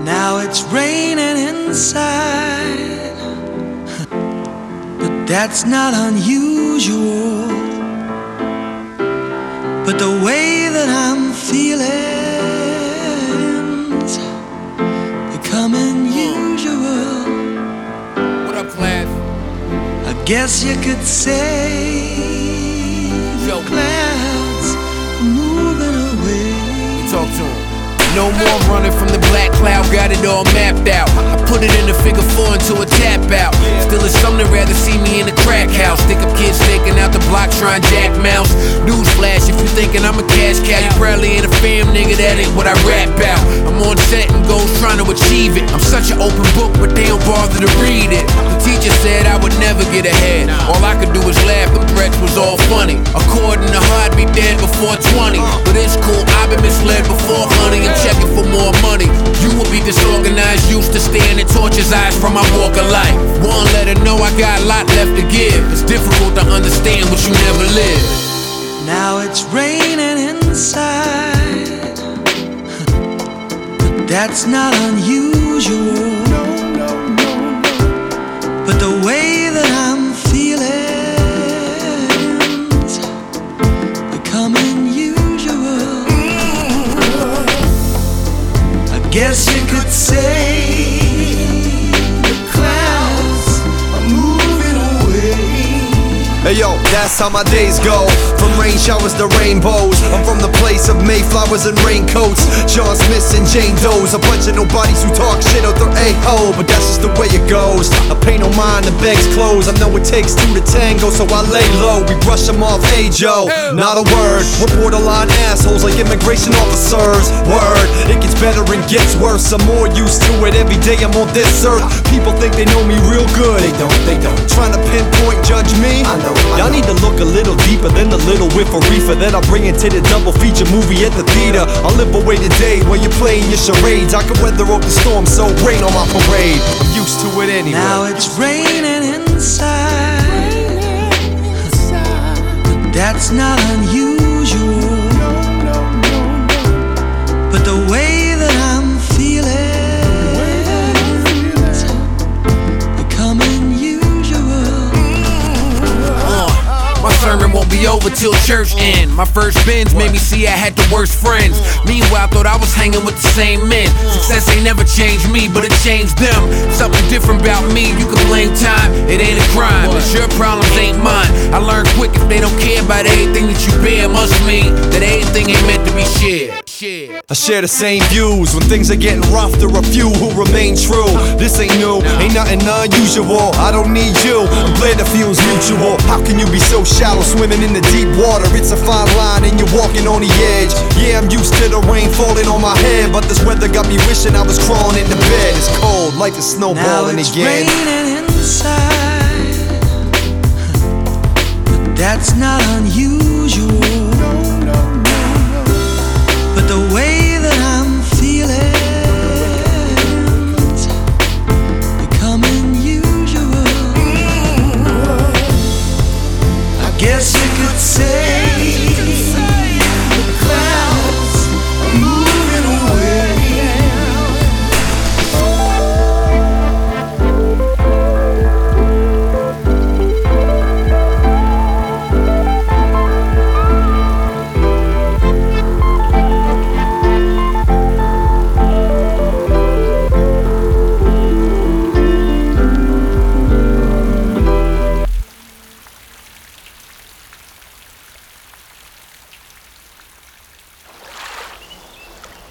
Now it's raining inside, but that's not unusual. But the way that I'm feeling's become unusual. What up, class? I guess you could say the clouds are moving away. Talk to him. No more running from the black cloud, got it all mapped out. I put it in a figure 4 into a tap out. Still it's some that rather see me in a crack house. Think of kids staking out the block trying jack mouse. Newsflash, if you thinking I'm a cash cow, you probably ain't a fam nigga, that ain't what I rap out. I'm on set and goals trying to achieve it. I'm such an open book, but they don't bother to read it. The teacher said I would never get ahead. All I could do was laugh, the threats was all funny. According to her, I'd be dead before 20. But it's cool, I've been misled before, honey. I'm checking for more money. You will be disorganized, used to staring at torture's eyes from my walk of life. One, let her know I got a lot left to give. It's difficult to understand what you never lived. Now it's raining inside, but that's not unusual. But the way that I'm feeling's become unusual. I guess you could say the clouds are moving away. Hey yo, that's how my days go. From rain showers to rainbows. I'm from the place of Mayflowers and raincoats, John Smiths and Jane Does. A bunch of nobodies who talk shit out their a-hole, but that's just the way it goes. I pay no mind to begs clothes. I know it takes two to tango, so I lay low. We brush them off, hey Joe, not a word. We're borderline assholes like immigration officers. Word, it gets better and gets worse. I'm more used to it every day I'm on this earth. People think they know me real good. They don't. Trying to pinpoint, judge me. I know. Y'all need to look a little deeper than the little whiff of reefer that I bring into the double feature movie at the theater. I'll live away today while you're playing your charades. I can weather out the storm, so rain on my parade. I'm used to it anyway. Now it's raining inside, but that's not unusual. But the way that I'm feeling's become unusual. My sermon won't be over till church end. My first bends made me see I had the worst friends. Meanwhile, thought I was hanging with the same men. Success ain't never changed me, but it changed them. Something different about me, you can blame time. It ain't a crime, it's your problems, ain't mine. I learn quick, if they don't care about anything that you bear, must mean that anything ain't meant to be shared. I share the same views. When things are getting rough, there are few who remain true. This ain't new, ain't nothing unusual. I don't need you, I'm glad it feels mutual. How can you be so shallow, swimming in the deep water? It's a fine line and you're walking on the edge. Yeah, I'm used to the rain falling on my head, but this weather got me wishing I was crawling into bed. It's cold, life is snowballing again. Now it's raining inside, but that's not unusual. But the way